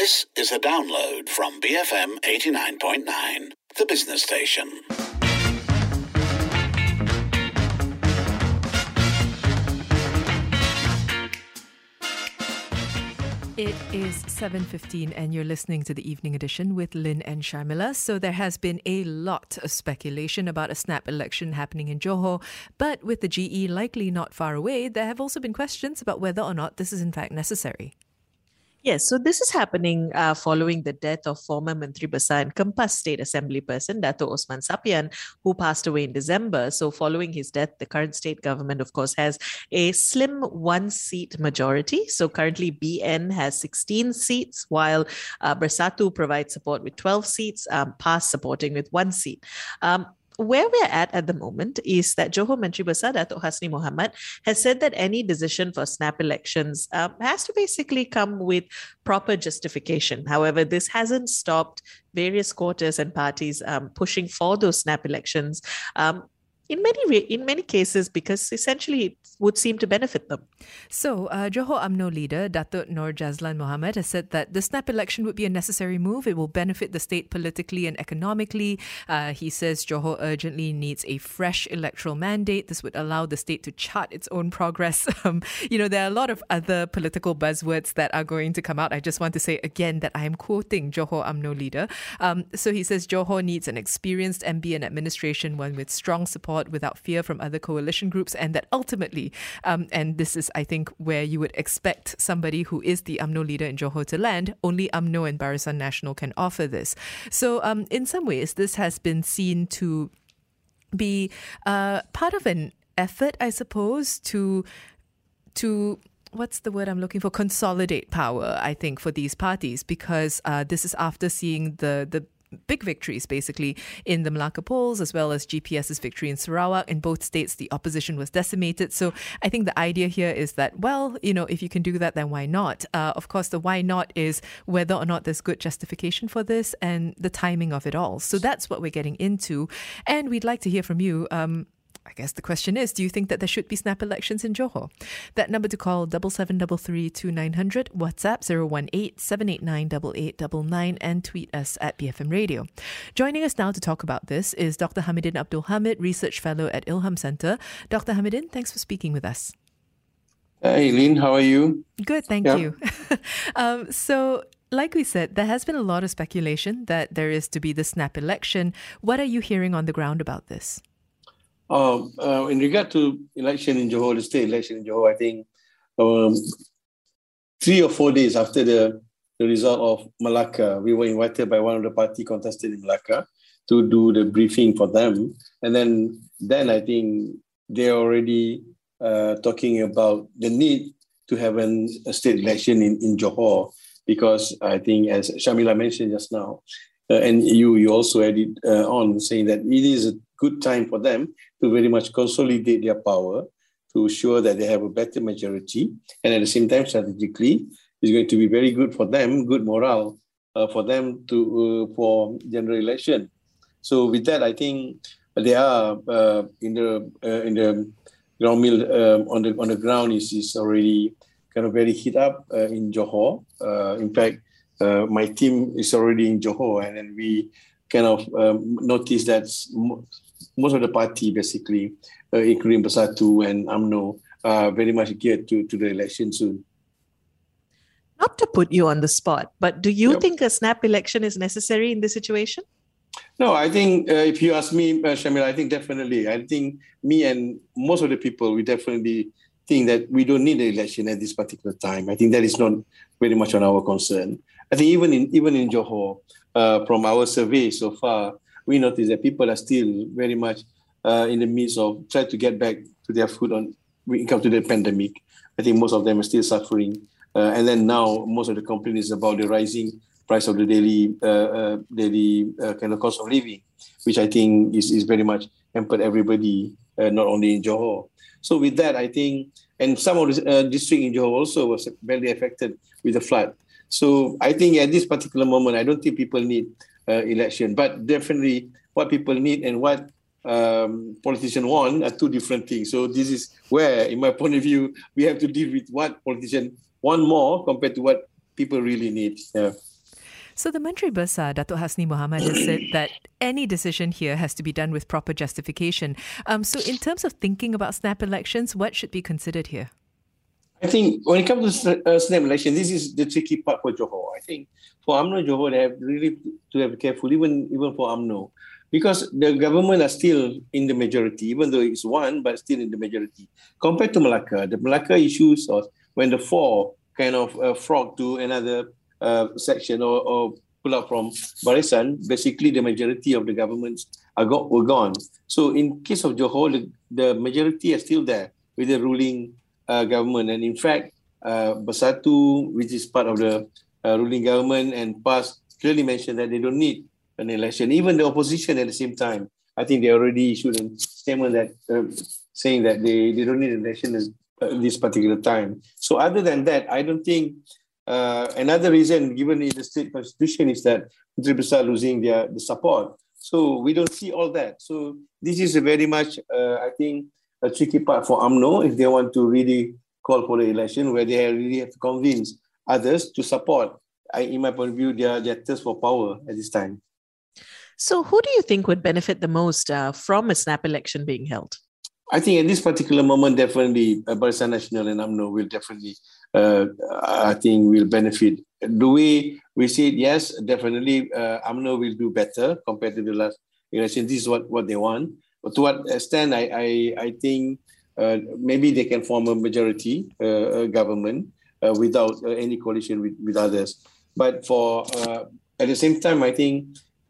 This is a download from BFM 89.9, the business station. It is 7:15 and you're listening to the Evening Edition with Lynn and Sharmila. So there has been a lot of speculation about a snap election happening in Johor, but with the GE likely not far away, there have also been questions about whether or not this is in fact necessary. Yes, so this is happening following the death of former Menteri Besar and Kempas State Assembly person, Dato' Osman Sapian, who passed away in December. So following his death, the current state government, of course, has a slim one-seat majority. So currently BN has 16 seats, while Bersatu provides support with 12 seats, PAS supporting with 1 seat. Where we're at the moment is that Johor Menteri Besar Dato' Hasni Mohamad has said that any decision for snap elections has to basically come with proper justification. However, this hasn't stopped various quarters and parties pushing for those snap elections in many cases, because essentially it would seem to benefit them. So, Johor UMNO leader Datuk Nur Jazlan Mohamad has said that the snap election would be a necessary move. It will benefit the state politically and economically. He says Johor urgently needs a fresh electoral mandate. This would allow the state to chart its own progress. There are a lot of other political buzzwords that are going to come out. I just want to say again that I am quoting Johor UMNO leader. So he says Johor needs an experienced MBN administration, one with strong support without fear from other coalition groups, and that ultimately, and this is, I think, where you would expect somebody who is the UMNO leader in Johor to land, only UMNO and Barisan Nasional can offer this. So in some ways, this has been seen to be part of an effort, I suppose, to what's the word I'm looking for? Consolidate power, I think, for these parties, because this is after seeing the big victories, basically, in the Melaka polls, as well as GPS's victory in Sarawak. In both states, the opposition was decimated. So I think the idea here is that, well, if you can do that, then why not? Of course, the why not is whether or not there's good justification for this and the timing of it all. So that's what we're getting into. And we'd like to hear from you. I guess the question is, do you think that there should be snap elections in Johor? That number to call, 77332900, WhatsApp 018-789-8899, and tweet us at BFM Radio. Joining us now to talk about this is Dr. Hamidin Abdul Hamid, Research Fellow at Ilham Centre. Dr. Hamidin, thanks for speaking with us. Hey, Lynn, how are you? Good, thank you. So, like we said, there has been a lot of speculation that there is to be the snap election. What are you hearing on the ground about this? In regard to election in Johor, the state election in Johor, I think 3 or 4 days after the result of Melaka, we were invited by one of the party contested in Melaka to do the briefing for them. And then I think they're already talking about the need to have a state election in Johor, because I think, as Sharmila mentioned just now, and you also added on, saying that it is a good time for them to very much consolidate their power, to ensure that they have a better majority, and at the same time, strategically, it's going to be very good for them, good morale for them to for general election. So with that, I think they are in the ground mill on the ground is already kind of very heat up in Johor. In fact, my team is already in Johor, and then we kind of noticed that most of the party, basically, including Bersatu and UMNO, are very much geared to the election soon. Not to put you on the spot, but do you think a snap election is necessary in this situation? No, I think if you ask me, Shamil, I think definitely. I think me and most of the people, we definitely think that we don't need the election at this particular time. I think that is not very much on our concern. I think even in Johor, from our survey so far, we notice that people are still very much in the midst of trying to get back to their foot when it comes to the pandemic. I think most of them are still suffering. And then now, most of the complaint is about the rising price of the daily kind of cost of living, which I think is very much hampered everybody, not only in Johor. So with that, I think, and some of the district in Johor also was badly affected with the flood. So I think at this particular moment, I don't think people need election, but definitely what people need and what politicians want are two different things. So this is where, in my point of view, we have to deal with what politicians want more compared to what people really need. Yeah. So the Menteri Besar, Datuk Hasni Mohamad, has said that any decision here has to be done with proper justification. So in terms of thinking about snap elections, what should be considered here? I think when it comes to snap election, this is the tricky part for Johor. I think for UMNO Johor, they have really to have careful, even for UMNO, because the government are still in the majority, even though it's one, but still in the majority. Compared to Malacca, the Malacca issues was when the four kind of frog to another section or pull out from Barisan, basically the majority of the governments were gone. So in case of Johor, the majority are still there with the ruling government. And in fact, Bersatu, which is part of the ruling government, and PAS clearly mentioned that they don't need an election. Even the opposition at the same time, I think they already issued a statement that saying that they don't need an election at this particular time. So other than that, I don't think another reason given in the state constitution is that Menteri Besar losing the support. So we don't see all that. So this is a very much, I think, a tricky part for UMNO if they want to really call for the election, where they really have to convince others to support, in my point of view, their thirst for power at this time. So who do you think would benefit the most from a snap election being held? I think at this particular moment, definitely Barisan Nasional and UMNO will definitely, I think, will benefit. The way we see it, yes, definitely UMNO will do better compared to the last election. This is what they want. But to what extent, I think maybe they can form a majority government without any coalition with others. But for at the same time, I think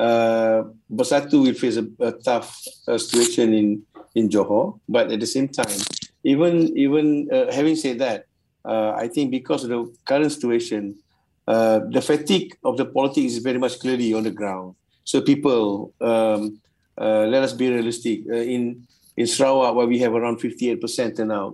Bersatu will face a tough situation in Johor. But at the same time, even having said that, I think because of the current situation, the fatigue of the politics is very much clearly on the ground. So people, let us be realistic. In Sarawak, where we have around 58% turnout,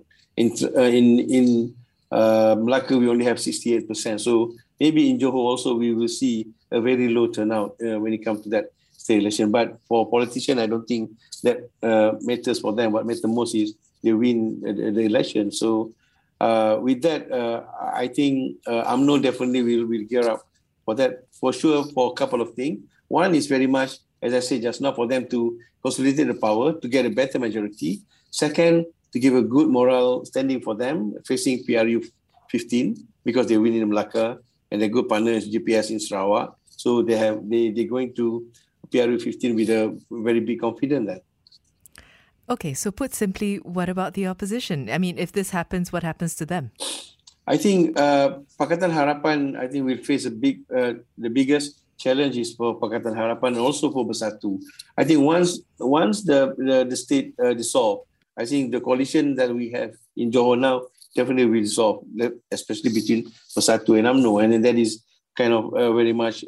in Melaka we only have 68%. So maybe in Johor also we will see a very low turnout when it comes to that state election. But for politicians, I don't think that matters for them. What matters most is they win the election. So with that, I think UMNO definitely will gear up for that, for sure, for a couple of things. One is very much, as I said just now, for them to consolidate the power, to get a better majority. Second, to give a good moral standing for them, facing PRU 15, because they win in Melaka, and their good partner is GPS in Sarawak. So they're going to PRU 15 with a very big confidence there. Okay, so put simply, what about the opposition? I mean, if this happens, what happens to them? I think Pakatan Harapan, I think, will face the biggest challenge is for Pakatan Harapan and also for Bersatu. I think once the state dissolve, I think the coalition that we have in Johor now definitely will dissolve, especially between Bersatu and UMNO, and that is kind of very much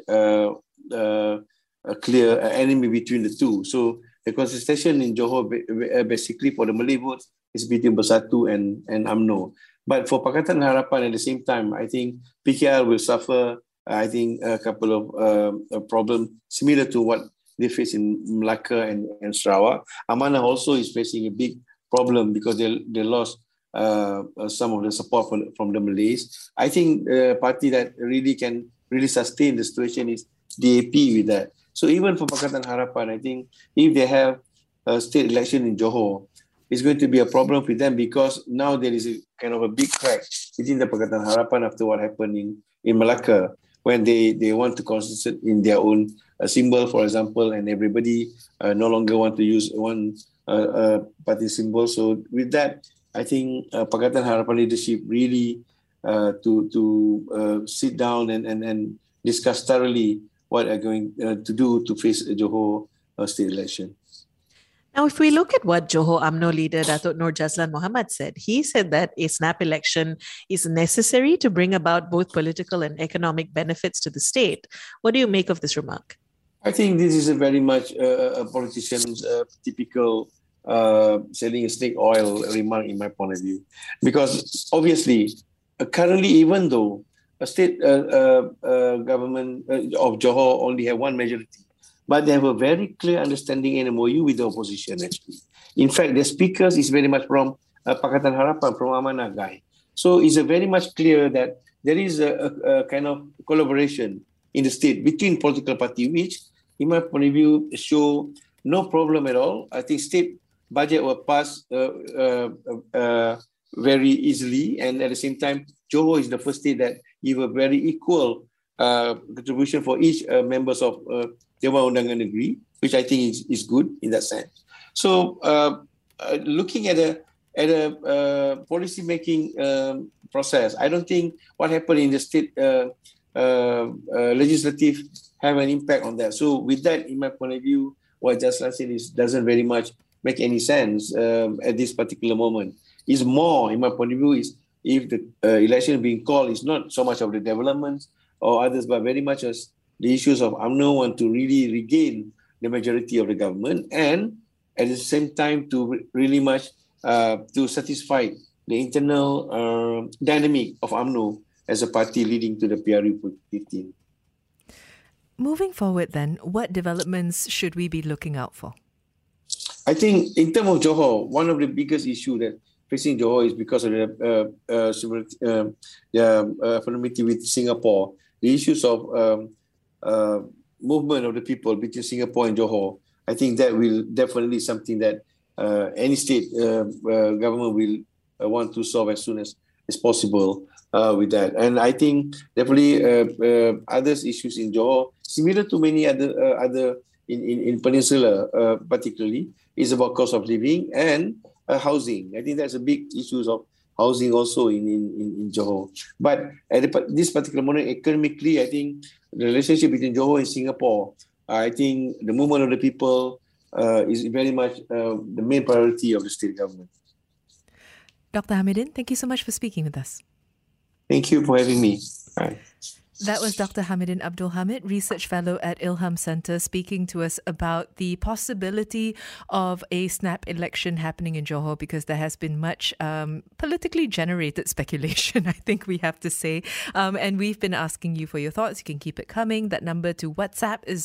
a clear enemy between the two. So the contestation in Johor basically for the Malay votes is between Bersatu and UMNO. But for Pakatan Harapan at the same time, I think PKR will suffer, I think, a couple of problems similar to what they face in Melaka and Sarawak. Amanah also is facing a big problem because they lost some of the support from the Malays. I think the party that really can sustain the situation is DAP with that. So even for Pakatan Harapan, I think if they have a state election in Johor, it's going to be a problem for them because now there is a kind of a big crack within the Pakatan Harapan after what happened in Melaka, when they want to concentrate in their own symbol, for example, and everybody no longer want to use one party symbol. So with that, I think Pakatan Harapan leadership really to sit down and discuss thoroughly what are going to do to face a Johor state election. Now, if we look at what Johor UMNO leader Datuk Nur Jazlan Mohamad said, he said that a snap election is necessary to bring about both political and economic benefits to the state. What do you make of this remark? I think this is a very much a politician's typical selling a snake oil remark in my point of view. Because obviously, currently, even though a state government of Johor only have one majority, but they have a very clear understanding and MOU with the opposition, actually. In fact, the speakers is very much from Pakatan Harapan, from Amanah guy. So it's a very much clear that there is a kind of collaboration in the state between political party, which, in my point of view, show no problem at all. I think state budget will pass very easily, and at the same time, Johor is the first state that give a very equal contribution for each members of Dewan Undangan Negeri, which I think is good in that sense. So, looking at a policy making process, I don't think what happened in the state legislative have an impact on that. So, with that, in my point of view, what Jaslan said doesn't very much make any sense at this particular moment. It's more, in my point of view, is if the election being called is not so much of the developments or others, but very much as the issues of UMNO want to really regain the majority of the government, and at the same time to really much to satisfy the internal dynamic of UMNO as a party leading to the PRU 15. Moving forward then, what developments should we be looking out for? I think in terms of Johor, one of the biggest issues that facing Johor is because of the affinity with Singapore. The issues of movement of the people between Singapore and Johor, I think that will definitely something that any state government will want to solve as soon as possible with that. And I think definitely other issues in Johor, similar to many other in Peninsula particularly, is about cost of living and housing. I think that's a big issue of housing also in Johor. But at this particular moment, economically, I think the relationship between Johor and Singapore, I think the movement of the people is very much the main priority of the state government. Dr. Hamidin, thank you so much for speaking with us. Thank you for having me. Bye. That was Dr. Hamidin Abdul Hamid, Research Fellow at Ilham Centre, speaking to us about the possibility of a snap election happening in Johor, because there has been much politically generated speculation, I think we have to say. And we've been asking you for your thoughts. You can keep it coming. That number to WhatsApp is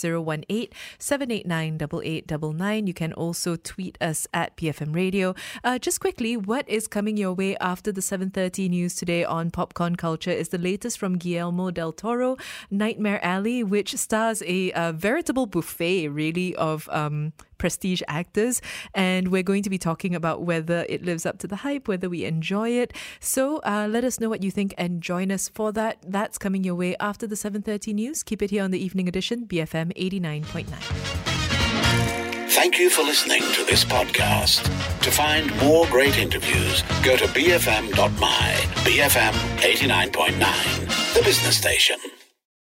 018-789-8899. You can also tweet us at BFM Radio. Just quickly, what is coming your way after the 7:30 news today on Popcorn Culture is the latest from Guillermo del Toro, Nightmare Alley, which stars a veritable buffet, really, of prestige actors. And we're going to be talking about whether it lives up to the hype, whether we enjoy it. So let us know what you think and join us for that. That's coming your way after the 7:30 news. Keep it here on the Evening Edition, BFM 89.9. Thank you for listening to this podcast. To find more great interviews, go to bfm.my. BFM 89.9, the business station.